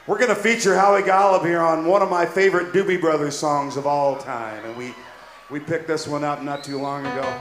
We're going to feature Howie Golub here on one of my favorite Doobie Brothers songs of all time. And we picked this one up not too long ago.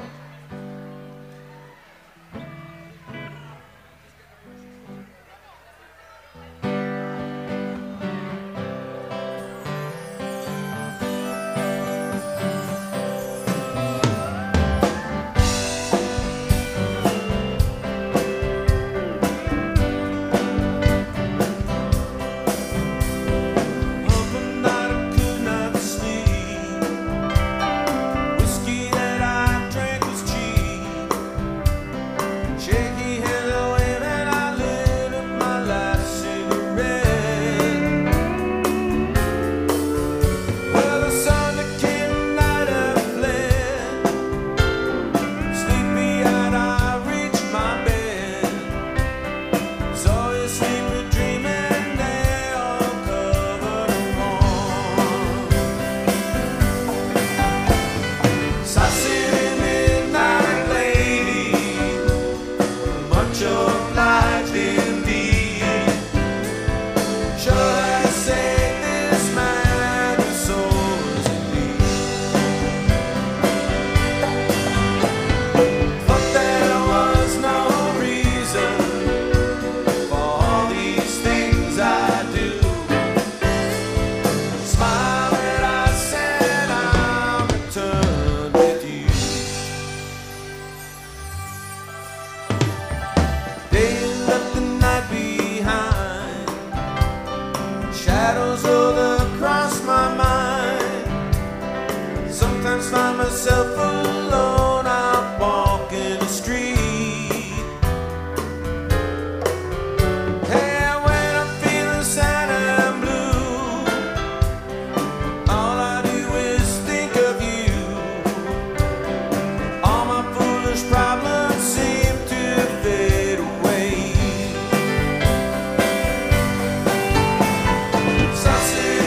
Shadows all across my mind. Sometimes find myself alone out walking the street. Hey, when I'm feeling sad and blue, all I do is think of you. All my foolish problems seem to fade away. Sunset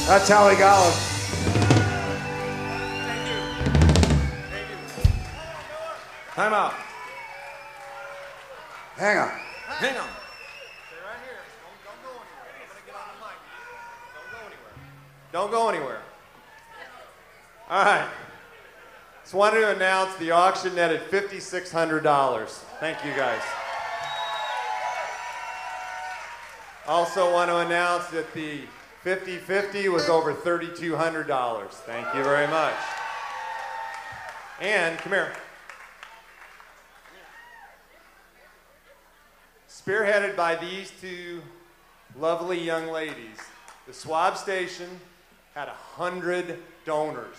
That's Howie Golub. Time out. Hang on. Hang on. Stay right here. Don't go anywhere. I'm going to get on the mic. Don't go anywhere. Don't go anywhere. All right. Just wanted to announce the auction netted $5,600. Thank you, guys. Also want to announce that the 50-50 was over $3,200. Thank you very much. And, come here. Spearheaded by these two lovely young ladies, the Swab Station had 100 donors.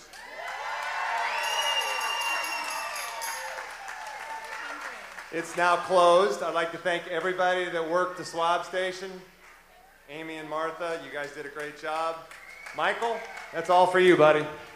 It's now closed. I'd like to thank everybody that worked the Swab Station. Amy and Martha, you guys did a great job. Michael, that's all for you, buddy.